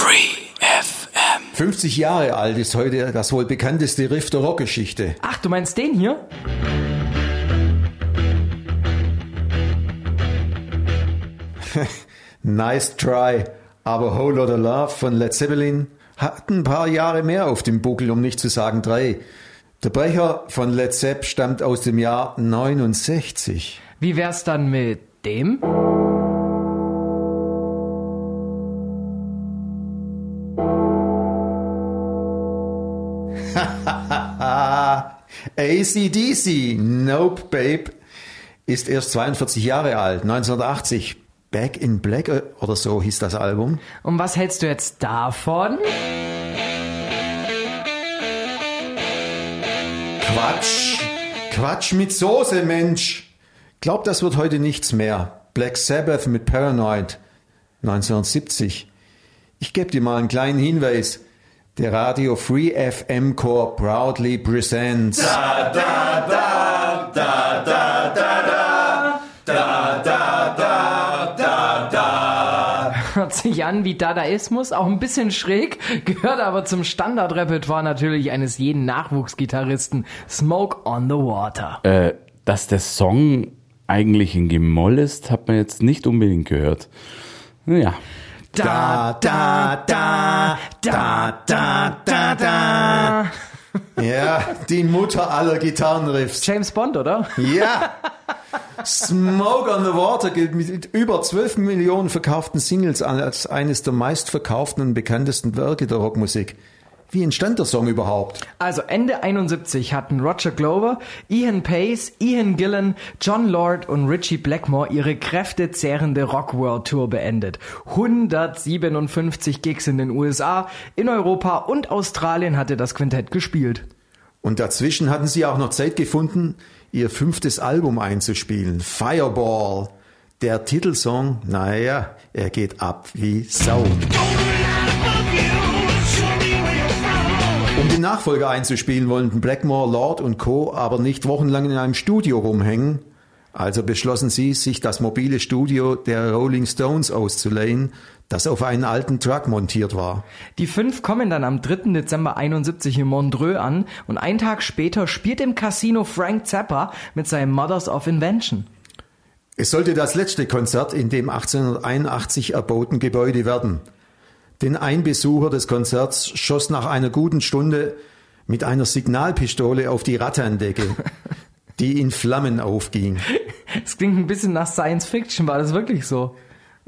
Free FM. 50 Jahre alt ist heute das wohl bekannteste Riff der Rockgeschichte. Ach, du meinst den hier? Nice Try, aber Whole Lotta Love von Led Zeppelin hat ein paar Jahre mehr auf dem Buckel, um nicht zu sagen 3. Der Brecher von Led Zepp stammt aus dem Jahr 69. Wie wär's dann mit dem? AC/DC, Nope Babe, ist erst 42 Jahre alt, 1980. Back in Black oder so hieß das Album. Und was hältst du jetzt davon? Quatsch mit Soße, Mensch. Glaub, das wird heute nichts mehr. Black Sabbath mit Paranoid, 1970. Ich gebe dir mal einen kleinen Hinweis. Der Radio Free FM Corps proudly presents Da da da da da da da da da da da. Hört sich an wie Dadaismus, auch ein bisschen schräg, gehört aber zum Standardrepertoire natürlich eines jeden Nachwuchsgitarristen. Smoke on the Water. Dass der Song eigentlich in Gemoll ist, hat man jetzt nicht unbedingt gehört. Ja. Da, da, da, da, da, da, da. Ja, die Mutter aller Gitarrenriffs. James Bond, oder? Ja. Smoke on the Water gilt mit über 12 Millionen verkauften Singles als eines der meistverkauften und bekanntesten Werke der Rockmusik. Wie entstand der Song überhaupt? Also Ende 71 hatten Roger Glover, Ian Pace, Ian Gillan, John Lord und Ritchie Blackmore ihre kräftezehrende Rock-World-Tour beendet. 157 Gigs in den USA, in Europa und Australien hatte das Quintett gespielt. Und dazwischen hatten sie auch noch Zeit gefunden, ihr 5. Album einzuspielen, Fireball. Der Titelsong, naja, er geht ab wie Sau. Um den Nachfolger einzuspielen, wollten Blackmore, Lord und Co. aber nicht wochenlang in einem Studio rumhängen. Also beschlossen sie, sich das mobile Studio der Rolling Stones auszuleihen, das auf einen alten Truck montiert war. Die 5 kommen dann am 3. Dezember 71 in Montreux an und einen Tag später spielt im Casino Frank Zappa mit seinem Mothers of Invention. Es sollte das letzte Konzert in dem 1881 erbauten Gebäude werden. Denn ein Besucher des Konzerts schoss nach einer guten Stunde mit einer Signalpistole auf die Rattandecke, die in Flammen aufging. Es klingt ein bisschen nach Science Fiction, war das wirklich so?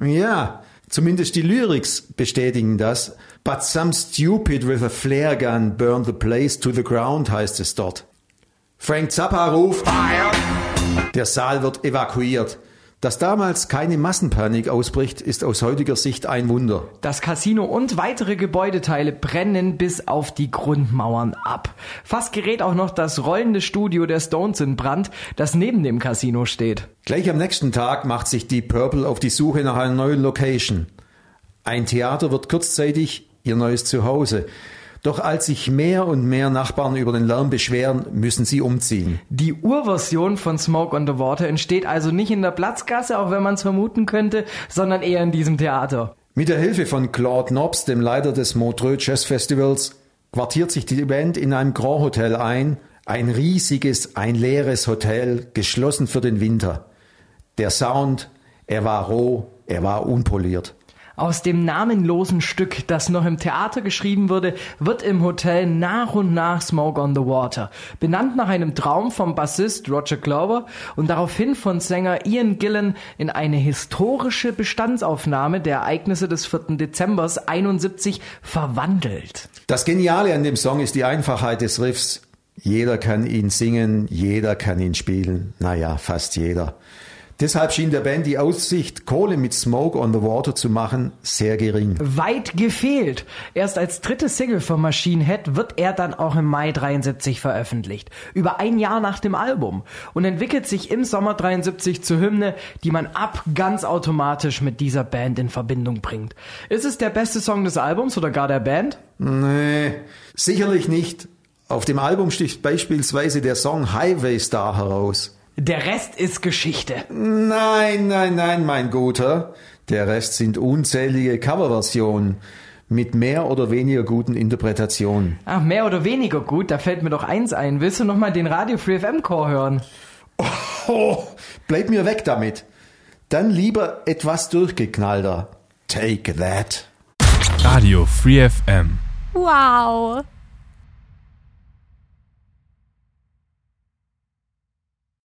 Ja, zumindest die Lyrics bestätigen das. But some stupid with a flare gun burned the place to the ground, heißt es dort. Frank Zappa ruft, Fire! Der Saal wird evakuiert. Dass damals keine Massenpanik ausbricht, ist aus heutiger Sicht ein Wunder. Das Casino und weitere Gebäudeteile brennen bis auf die Grundmauern ab. Fast gerät auch noch das rollende Studio der Stones in Brand, das neben dem Casino steht. Gleich am nächsten Tag macht sich Deep Purple auf die Suche nach einer neuen Location. Ein Theater wird kurzzeitig ihr neues Zuhause. Doch als sich mehr und mehr Nachbarn über den Lärm beschweren, müssen sie umziehen. Die Urversion von Smoke on the Water entsteht also nicht in der Platzgasse, auch wenn man es vermuten könnte, sondern eher in diesem Theater. Mit der Hilfe von Claude Nobs, dem Leiter des Montreux Jazz Festivals, quartiert sich die Band in einem Grand Hotel ein. Ein riesiges, ein leeres Hotel, geschlossen für den Winter. Der Sound, er war roh, er war unpoliert. Aus dem namenlosen Stück, das noch im Theater geschrieben wurde, wird im Hotel nach und nach Smoke on the Water. Benannt nach einem Traum vom Bassist Roger Glover und daraufhin von Sänger Ian Gillan in eine historische Bestandsaufnahme der Ereignisse des 4. Dezembers 71 verwandelt. Das Geniale an dem Song ist die Einfachheit des Riffs. Jeder kann ihn singen, jeder kann ihn spielen. Naja, fast jeder. Deshalb schien der Band die Aussicht, Kohle mit Smoke on the Water zu machen, sehr gering. Weit gefehlt. Erst als 3. Single von Machine Head wird er dann auch im Mai 73 veröffentlicht. Über ein Jahr nach dem Album. Und entwickelt sich im Sommer 73 zur Hymne, die man ganz automatisch mit dieser Band in Verbindung bringt. Ist es der beste Song des Albums oder gar der Band? Nee, sicherlich nicht. Auf dem Album sticht beispielsweise der Song Highway Star heraus. Der Rest ist Geschichte. Nein, mein Guter. Der Rest sind unzählige Coverversionen. mit mehr oder weniger guten Interpretationen. Ach, mehr oder weniger gut, da fällt mir doch eins ein. Willst du noch mal den Radio Free FM Chor hören? Oh, bleib mir weg damit. Dann lieber etwas durchgeknallter. Take that. Radio Free FM. Wow.